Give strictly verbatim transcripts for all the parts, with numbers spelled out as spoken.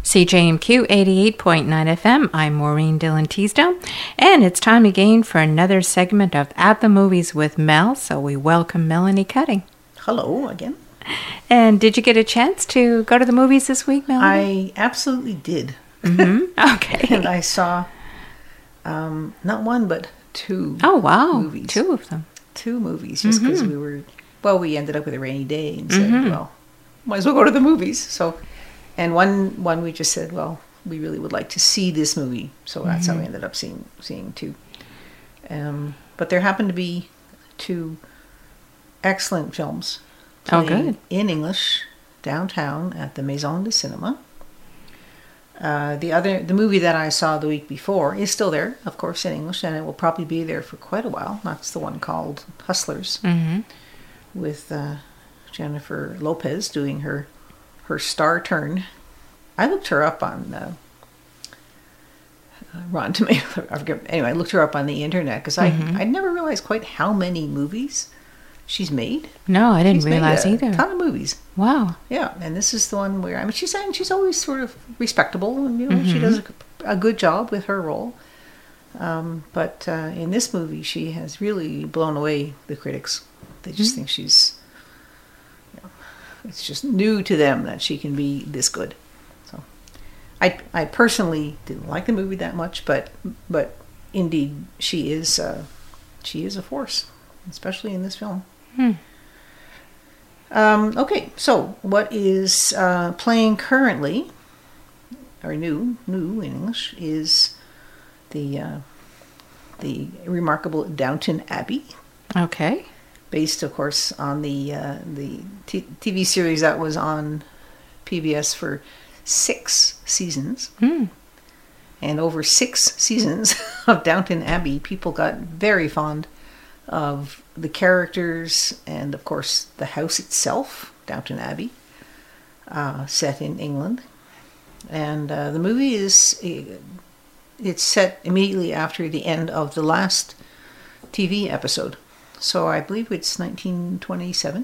C J M Q eighty-eight point nine F M. I'm Maureen Dillon Teasdale, and it's time again for another segment of At the Movies with Mel. So we welcome Melanie Cutting. Hello again. And did you get a chance to go to the movies this week, Melanie? I absolutely did. Mm-hmm. Okay. And I saw um, not one but two. Oh wow, movies. Two of them. Two movies, just because mm-hmm. we were. Well, we ended up with a rainy day and said, mm-hmm. well, might as well go to the movies. So. And one, one we just said, well, we really would like to see this movie, so that's mm-hmm. how we ended up seeing seeing two. Um, but there happened to be two excellent films oh, good. in English downtown at the Maison de Cinema. Uh, the other, the movie that I saw the week before is still there, of course, in English, and it will probably be there for quite a while. That's the one called Hustlers, mm-hmm. with uh, Jennifer Lopez doing her. her star turn. I looked her up on uh, Rotten Tomatoes. I forget. Anyway, I looked her up on the internet because mm-hmm. I I never realized quite how many movies she's made. No, I didn't she's realize made a either. Ton of movies. Wow. Yeah, and this is the one where I mean she's and she's always sort of respectable and you know mm-hmm. she does a, a good job with her role. Um, but uh, in this movie, she has really blown away the critics. They just mm-hmm. think she's. It's just new to them that she can be this good. So, I I personally didn't like the movie that much, but but indeed she is uh, she is a force, especially in this film. Hmm. Um, okay, so what is uh, playing currently, or new new in English, is the uh, the remarkable Downton Abbey. Okay. Based, of course, on the uh, the t- TV series that was on P B S for six seasons. Mm. And over six seasons of Downton Abbey, people got very fond of the characters and, of course, the house itself, Downton Abbey, uh, set in England. And uh, the movie is it's set immediately after the end of the last T V episode. So I believe it's nineteen twenty-seven.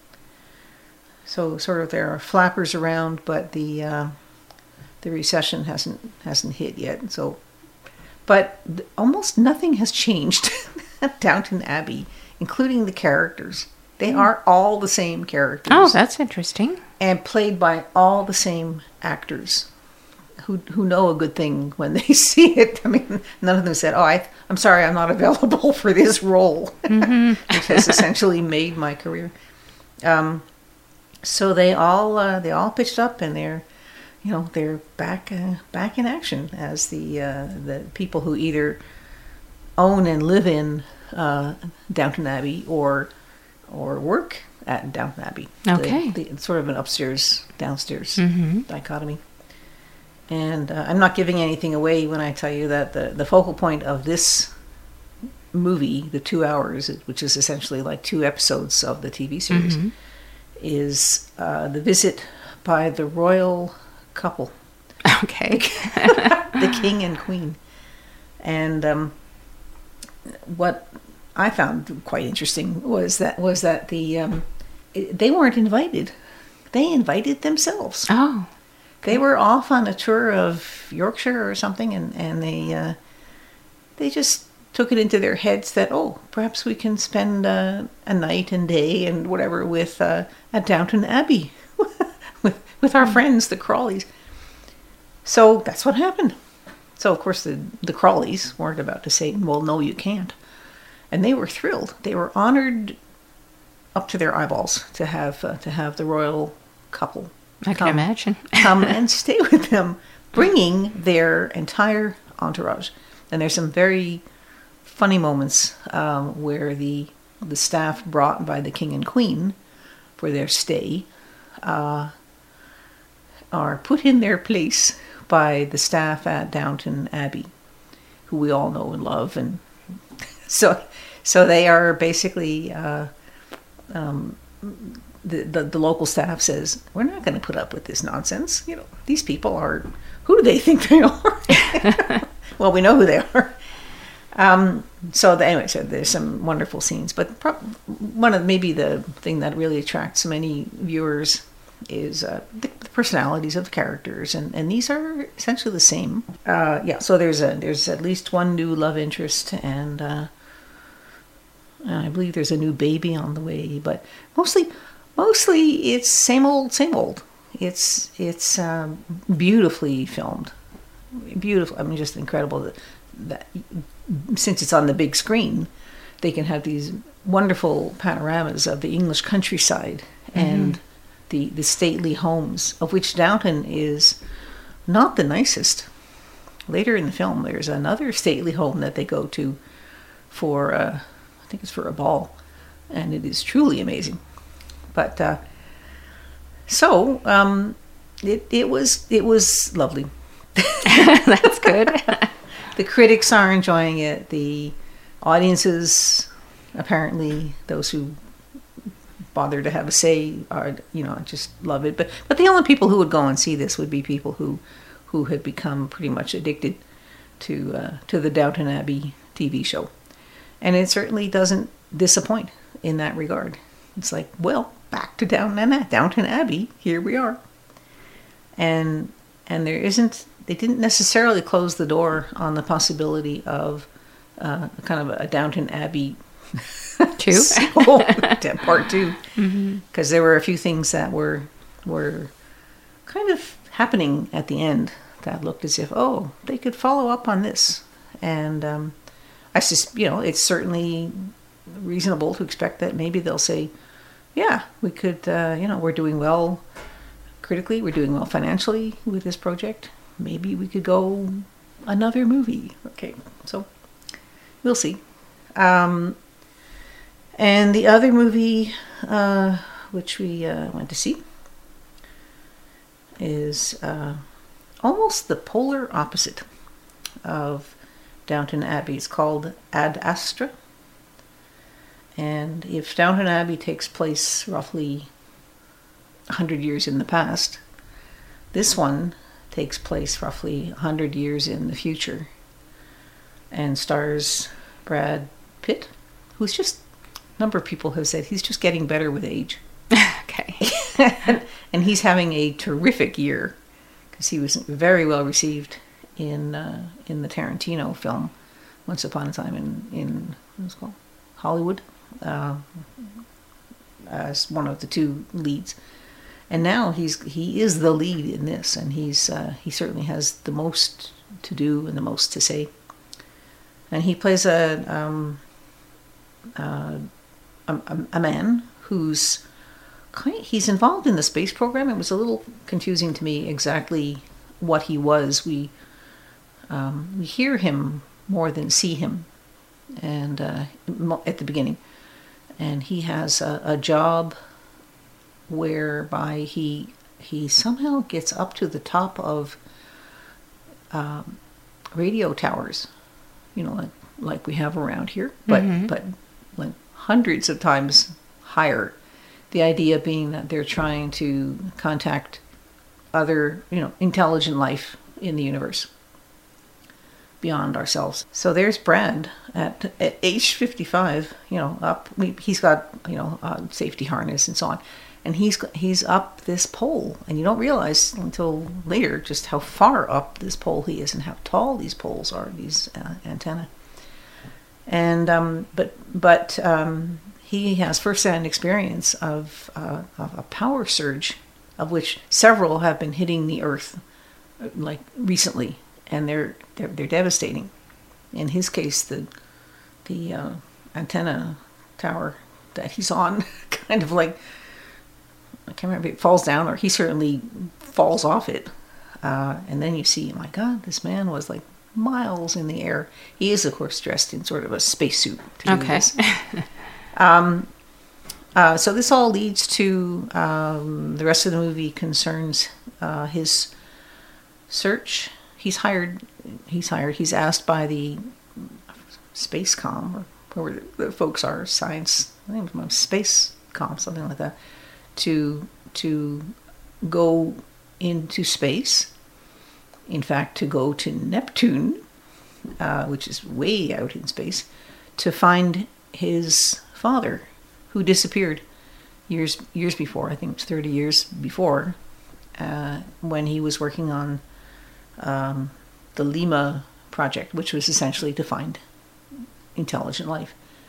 So sort of there are flappers around, but the uh, the recession hasn't hasn't hit yet. So, but th- almost nothing has changed at Downton Abbey, including the characters. They mm. are all the same characters. Oh, that's interesting. And played by all the same actors. Who who know a good thing when they see it. I mean, none of them said, oh, I, I'm sorry, I'm not available for this role, mm-hmm. which has essentially made my career. Um, so they all uh, they all pitched up, and they're, you know, they're back uh, back in action as the uh, the people who either own and live in uh, Downton Abbey or or work at Downton Abbey. Okay, the, the, it's sort of an upstairs downstairs mm-hmm. dichotomy. And uh, I'm not giving anything away when I tell you that the, the focal point of this movie, the two hours, which is essentially like two episodes of the T V series, mm-hmm. is uh, the visit by the royal couple. Okay. The king and queen. And um, what I found quite interesting was that was that the um, it, they weren't invited. They invited themselves. Oh. They were off on a tour of Yorkshire or something, and, and they uh, they just took it into their heads that, oh, perhaps we can spend uh, a night and day and whatever with uh, at Downton Abbey with with our friends, the Crawleys. So that's what happened. So, of course, the, the Crawleys weren't about to say, well, no, you can't. And they were thrilled. They were honored up to their eyeballs to have uh, to have the royal couple I can come, imagine. come and stay with them, bringing their entire entourage. And there's some very funny moments um, where the the staff brought by the king and queen for their stay uh, are put in their place by the staff at Downton Abbey, who we all know and love. And so, so they are basically... Uh, um, The, the the local staff says, we're not going to put up with this nonsense. You know, these people are, who do they think they are? Well, we know who they are. Um, so the, anyway, so there's some wonderful scenes, but pro- one of maybe the thing that really attracts many viewers is uh, the, the personalities of the characters, and, and these are essentially the same. Uh, yeah, so there's a there's at least one new love interest, and uh, I believe there's a new baby on the way. But mostly, mostly it's same old, same old. It's it's um, beautifully filmed, beautiful. I mean, just incredible that, that since it's on the big screen, they can have these wonderful panoramas of the English countryside and mm-hmm. the the stately homes, of which Downton is not the nicest. Later in the film, there's another stately home that they go to for, uh, I think it's for a ball, and it is truly amazing. But uh, so um, it it was it was lovely. That's good. The critics are enjoying it. The audiences, apparently, those who bother to have a say, are you know just love it. But but the only people who would go and see this would be people who who have become pretty much addicted to uh, to the Downton Abbey T V show, and it certainly doesn't disappoint in that regard. It's like, well, back to Downton Downton Abbey. Here we are, and and there isn't. They didn't necessarily close the door on the possibility of uh, kind of a Downton Abbey two sequel, part two, because mm-hmm. there were a few things that were were kind of happening at the end that looked as if, oh, they could follow up on this, and um, I just you know it's certainly reasonable to expect that maybe they'll say, yeah, we could uh, you know we're doing well critically, we're doing well financially with this project. Maybe we could go another movie. Okay, so we'll see. Um, and the other movie, uh, which we uh, went to see, is uh, almost the polar opposite of Downton Abbey. It's called Ad Astra. And if Downton Abbey takes place roughly one hundred years in the past, this one takes place roughly one hundred years in the future and stars Brad Pitt, who's just, a number of people have said he's just getting better with age. Okay. and, and he's having a terrific year because he was very well received in uh, in the Tarantino film Once Upon a Time in, in what's it called? Hollywood, uh, as one of the two leads. And now he's he is the lead in this, and he's uh, he certainly has the most to do and the most to say. And he plays a um, uh, a, a man who's kind of, he's involved in the space program. It was a little confusing to me exactly what he was. We um, we hear him more than see him, and uh, at the beginning, and he has a, a job whereby he he somehow gets up to the top of um, radio towers, you know, like like we have around here, but mm-hmm. but like hundreds of times higher. The idea being that they're trying to contact other, you know, intelligent life in the universe beyond ourselves. So there's Brad at, at age fifty-five, you know, up. He's got, you know, a safety harness and so on. And he's he's up this pole, and you don't realize until later just how far up this pole he is and how tall these poles are, these uh, antennae. And um, but but um, he has first-hand experience of, uh, of a power surge, of which several have been hitting the Earth, like recently, and they're they're, they're devastating. In his case, the the uh, antenna tower that he's on, kind of like. I can't remember if it falls down or he certainly falls off it. Uh, and then you see, my God, this man was like miles in the air. He is, of course, dressed in sort of a spacesuit. Okay. um, uh, so this all leads to um, the rest of the movie concerns uh, his search. He's hired. He's hired. He's asked by the Spacecom, or whoever the folks are, science, I think it was Spacecom, something like that. to to go into space, in fact to go to Neptune, uh, which is way out in space, to find his father, who disappeared years years before. I think it was thirty years before, uh, when he was working on um, the Lima project, which was essentially to find intelligent life.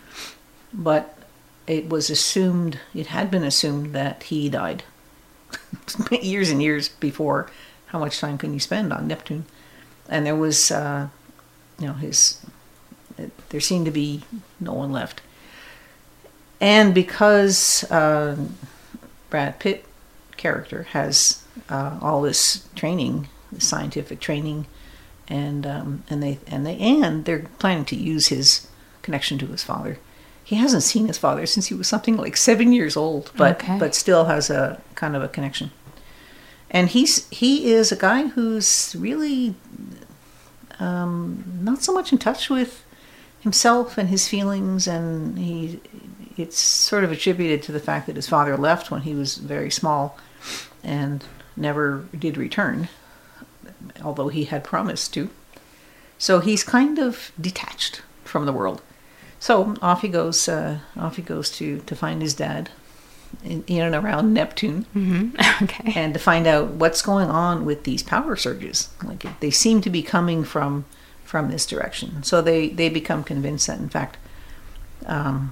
But it was assumed, it had been assumed that he died years and years before. How much time can you spend on Neptune? And there was, uh, you know, his, it, there seemed to be no one left. And because uh, Brad Pitt character has uh, all this training, scientific training, and um, and they and they and they're planning to use his connection to his father. He hasn't seen his father since he was something like seven years old, but Okay. but still has a kind of a connection. And he's he is a guy who's really um, not so much in touch with himself and his feelings, and he it's sort of attributed to the fact that his father left when he was very small and never did return, although he had promised to. So he's kind of detached from the world. So off he goes. Uh, off he goes to to find his dad in, in and around Neptune, Mm-hmm. Okay. and to find out what's going on with these power surges. Like they seem to be coming from from this direction. So they they become convinced that in fact, um,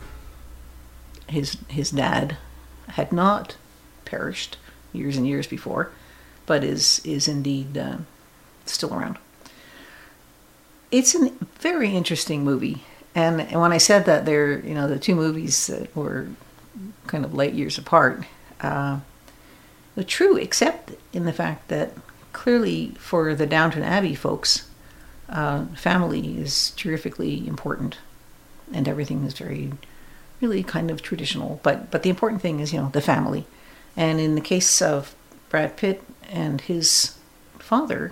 his his dad had not perished years and years before, but is is indeed uh, still around. It's a very interesting movie, and, and when I said that they're you know the two movies that were kind of light years apart, uh, they're true, except in the fact that clearly for the Downton Abbey folks, uh, family is terrifically important, and everything is very, really kind of traditional. But but the important thing is you know the family, and in the case of Brad Pitt and his father,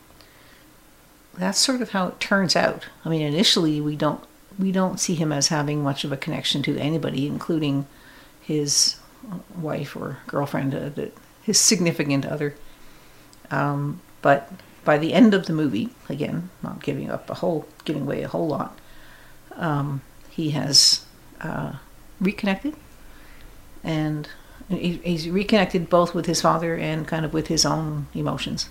that's sort of how it turns out. I mean, initially we don't we don't see him as having much of a connection to anybody, including his wife or girlfriend, uh, his significant other. Um, but by the end of the movie, again, not giving up a whole, giving away a whole lot, um, he has uh, reconnected, and he, he's reconnected both with his father and kind of with his own emotions.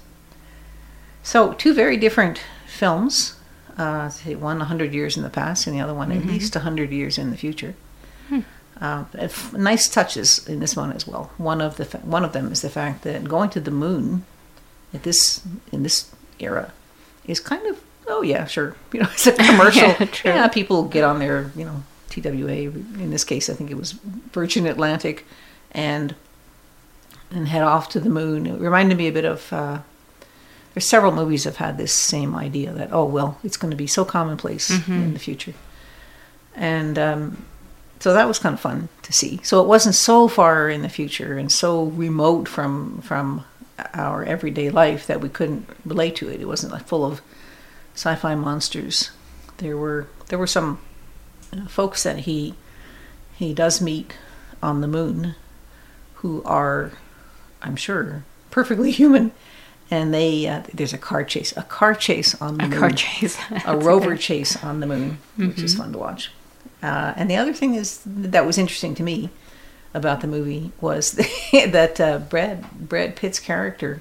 So two very different films, uh, one one hundred years in the past and the other one mm-hmm. at least one hundred years in the future. Hmm. Uh, nice touches in this one as well. One of the one of them is the fact that going to the moon at this in this era is kind of oh yeah sure you know it's a commercial. yeah, true. yeah people get on their you know T W A, in this case I think it was Virgin Atlantic, and and head off to the moon. It reminded me a bit of uh, there's several movies have had this same idea that oh well it's going to be so commonplace mm-hmm. in the future, and um, so that was kind of fun to see. So it wasn't so far in the future and so remote from from our everyday life that we couldn't relate to it. It wasn't like full of sci-fi monsters. There were there were some you know, folks that he he does meet on the moon who are, I'm sure, perfectly human. And they uh, there's a car chase, a car chase on the a moon, a car chase, a rover chase on the moon, mm-hmm. which is fun to watch. Uh, and the other thing is that was interesting to me about the movie was that uh, Brad Brad Pitt's character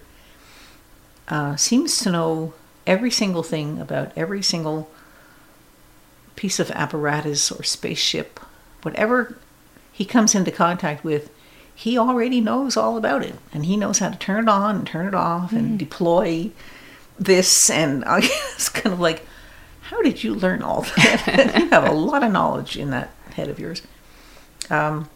uh, seems to know every single thing about every single piece of apparatus or spaceship, whatever he comes into contact with. He already knows all about it, and he knows how to turn it on and turn it off and mm. deploy this. And I it's kind of like, how did you learn all that? You have a lot of knowledge in that head of yours. Um,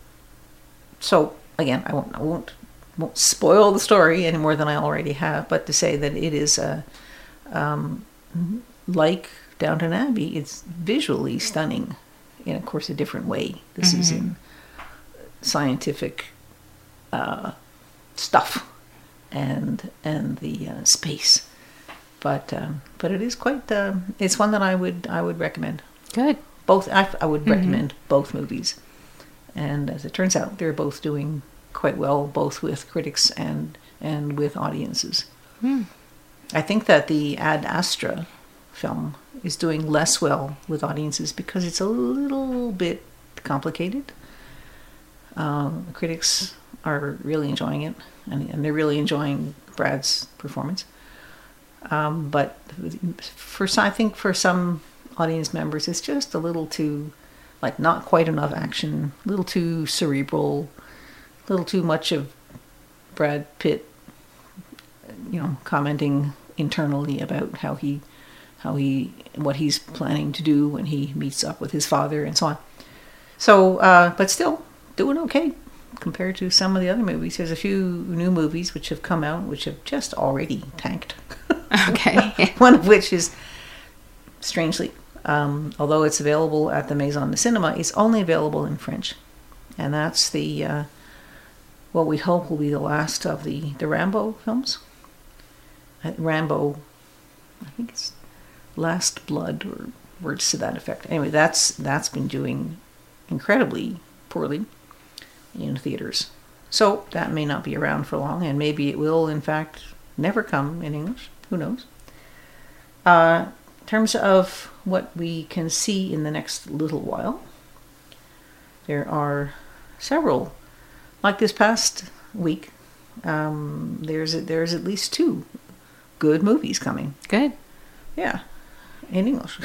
so again, I won't, I won't, won't spoil the story any more than I already have, but to say that it is a, um, like Downton Abbey, it's visually stunning in, of course, a different way. This mm-hmm. is in scientific uh, stuff and and the uh, space, but um, but it is quite. Uh, it's one that I would I would recommend. Good. Both I, I would mm-hmm. recommend both movies, and as it turns out, they're both doing quite well, both with critics and and with audiences. Mm. I think that the Ad Astra film is doing less well with audiences because it's a little bit complicated. Um, critics are really enjoying it, and, and they're really enjoying Brad's performance. Um, but for I think for some audience members, it's just a little too, like, not quite enough action, a little too cerebral, a little too much of Brad Pitt, you know, commenting internally about how he, how he, what he's planning to do when he meets up with his father and so on. So, uh, but still doing okay compared to some of the other movies. There's a few new movies which have come out which have just already tanked. Okay. One of which is, strangely, um, although it's available at the Maison de Cinema, it's only available in French. And that's the, uh, what we hope will be the last of the, the Rambo films. Uh, Rambo, I think it's Last Blood, or words to that effect. Anyway, that's that's been doing incredibly poorly in theaters. So that may not be around for long, and maybe it will, in fact, never come in English. Who knows? Uh, in terms of what we can see in the next little while, there are several. Like this past week, um, there's a, there's at least two good movies coming. Good. Yeah, in English.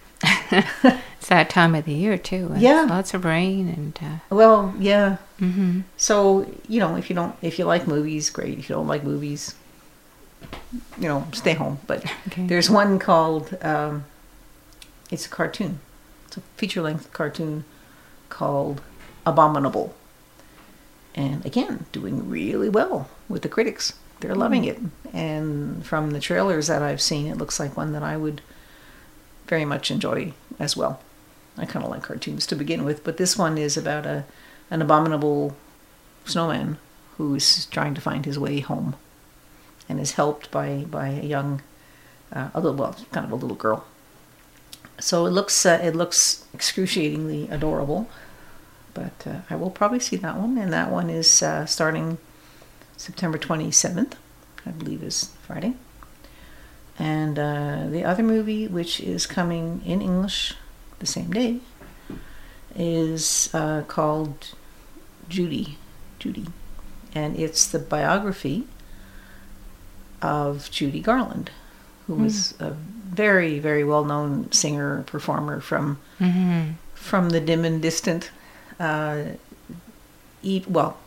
It's that time of the year too. It's Yeah. lots of rain and. Uh, Well, yeah. mm-hmm. So, you know, if you don't, if you like movies, great. If you don't like movies, you know, stay home. But Okay. there's one called, um, it's a cartoon. It's a feature-length cartoon called Abominable. And again, doing really well with the critics. They're loving it. And from the trailers that I've seen, it looks like one that I would very much enjoy as well. I kind of like cartoons to begin with, but this one is about a an abominable snowman who is trying to find his way home, and is helped by by a young, uh, a little well, kind of a little girl. So it looks uh, it looks excruciatingly adorable, but uh, I will probably see that one, and that one is uh, starting September twenty-seventh, I believe is Friday. And uh, the other movie, which is coming in English the same day, is uh, called Judy. Judy. And it's the biography of Judy Garland, who mm. was a very, very well-known singer, performer from Mm-hmm. from the dim and distant. Uh, eat, well,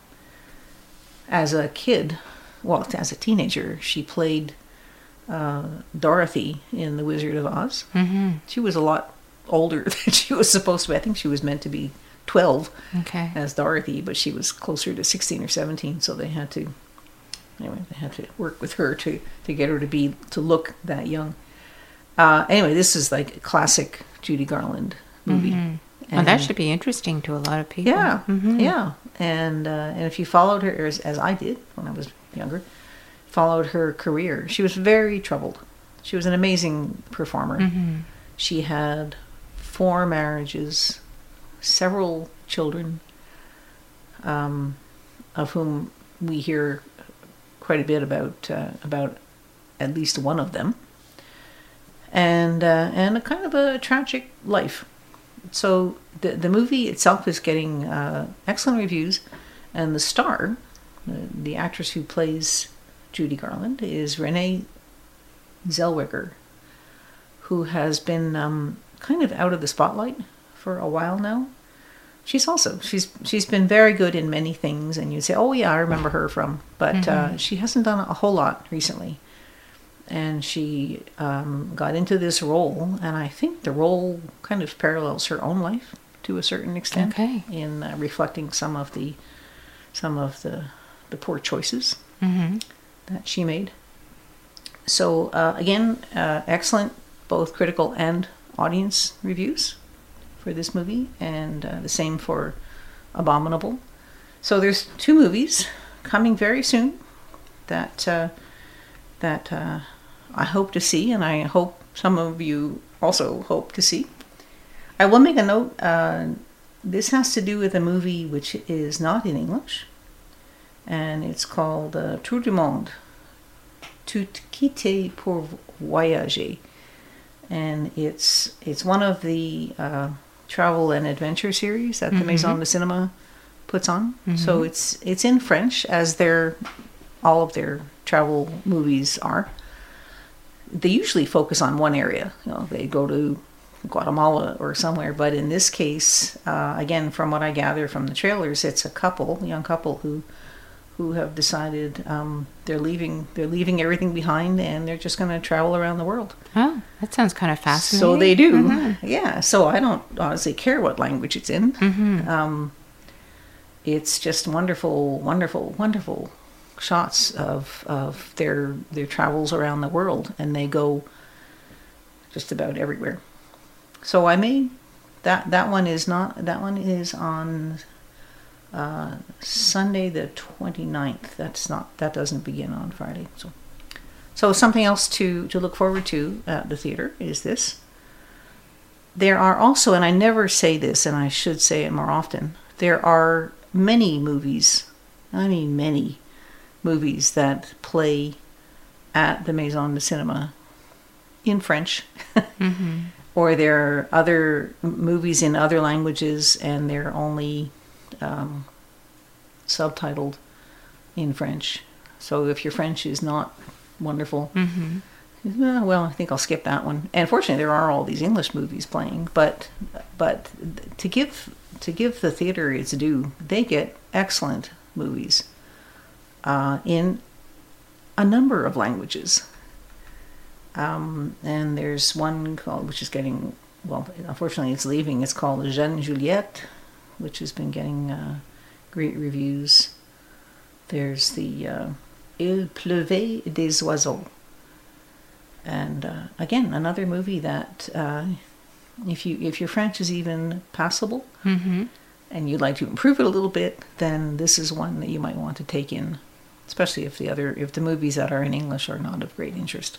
as a kid, well, as a teenager, she played uh, Dorothy in The Wizard of Oz. Mm-hmm. She was a lot older than she was supposed to be. I think she was meant to be twelve Okay. as Dorothy, but she was closer to sixteen or seventeen, so they had to, anyway, they had to work with her to, to get her to be, to look that young. Uh, anyway, this is like a classic Judy Garland movie. Mm-hmm. Well, that should be interesting to a lot of people. Yeah, Mm-hmm. yeah. And uh, and if you followed her, as, as I did when I was younger, followed her career, she was very troubled. She was an amazing performer. Mm-hmm. She had four marriages, several children, um, of whom we hear quite a bit about uh, about at least one of them, and uh, and a kind of a tragic life. So the the movie itself is getting uh, excellent reviews, and the star, the, the actress who plays Judy Garland, is Renee Zellweger, who has been um, kind of out of the spotlight for a while now. She's also she's she's been very good in many things, and you say, "Oh yeah, I remember her from," but mm-hmm. uh, she hasn't done a whole lot recently. And she um, got into this role, and I think the role kind of parallels her own life to a certain extent, okay. in uh, reflecting some of the some of the the poor choices mm-hmm. that she made. So uh, again, uh, excellent both critical and audience reviews for this movie, and uh, the same for Abominable. So there's two movies coming very soon that uh, that. Uh, I hope to see, and I hope some of you also hope to see. I will make a note. Uh, this has to do with a movie which is not in English, and it's called uh, Tour du Monde, Tout quitter pour voyager, and it's it's one of the uh, travel and adventure series that the mm-hmm. Maison de Cinema puts on. Mm-hmm. So it's it's in French, as their all of their travel movies are. They usually focus on one area. You know, they go to Guatemala or somewhere, but in this case, uh, again, from what I gather from the trailers, it's a couple, a young couple who who have decided um, they're leaving they're leaving everything behind, and they're just going to travel around the world. Oh, that sounds kind of fascinating. So they do, mm-hmm. yeah. So I don't honestly care what language it's in. Mm-hmm. Um, it's just wonderful, wonderful, wonderful shots of of their their travels around the world, and they go just about everywhere. So I may that that one is not that one is on uh, Sunday the twenty-ninth. That's not that doesn't begin on Friday. So so something else to to look forward to at the theater is this. There are also, and I never say this, and I should say it more often, there are many movies, I mean many movies that play at the Maison de Cinema in French. Mm-hmm. Or there are other movies in other languages, and they're only um, subtitled in French. So if your French is not wonderful, mm-hmm. well, I think I'll skip that one. And fortunately, there are all these English movies playing. But but to give to give the theater its due, they get excellent movies uh, in a number of languages. Um, and there's one called, which is getting, well, unfortunately it's leaving, it's called Jeune Juliette, which has been getting uh, great reviews. There's the uh, Il pleuvait des oiseaux. And uh, again, another movie that uh, if you if your French is even passable, mm-hmm. and you'd like to improve it a little bit, then this is one that you might want to take in, especially if the other if the movies that are in English are not of great interest.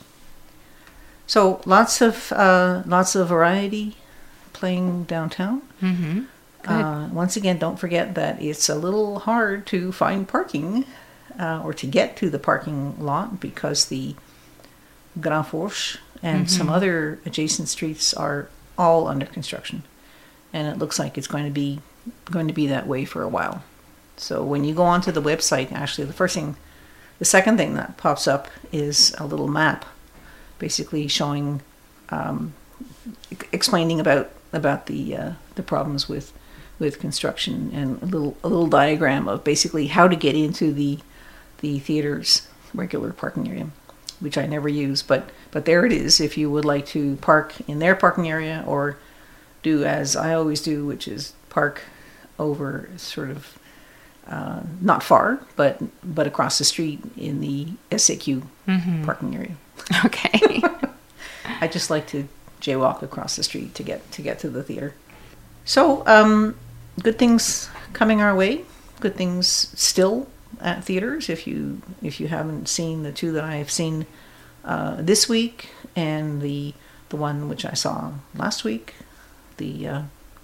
So lots of uh, lots of variety playing downtown. Mm-hmm. Uh, once again, don't forget that it's a little hard to find parking uh, or to get to the parking lot, because the Grand Fourche and mm-hmm. some other adjacent streets are all under construction, and it looks like it's going to be going to be that way for a while. So when you go onto the website, actually, the first thing, the second thing that pops up is a little map, basically showing, um, explaining about about the uh, the problems with with construction, and a little a little diagram of basically how to get into the the theater's regular parking area, which I never use, but but there it is. If you would like to park in their parking area, or do as I always do, which is park over sort of uh, not far, but but across the street in the S A Q mm-hmm. parking area. Okay. I just like to jaywalk across the street to get to get to the theater. So, um, good things coming our way. Good things still at theaters. If you if you haven't seen the two that I have seen uh, this week, and the the one which I saw last week, the uh,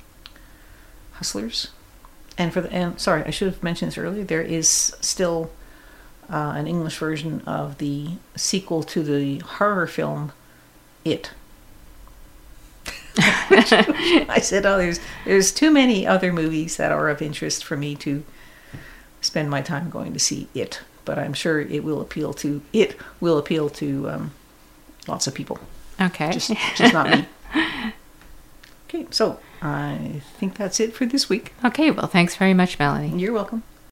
Hustlers. And for the and sorry, I should have mentioned this earlier. There is still uh, an English version of the sequel to the horror film It. I said, oh, there's there's too many other movies that are of interest for me to spend my time going to see It. But I'm sure it will appeal to it will appeal to um, lots of people. Okay, just just not me. Okay, so I think that's it for this week. Okay, well, thanks very much, Melanie. You're welcome.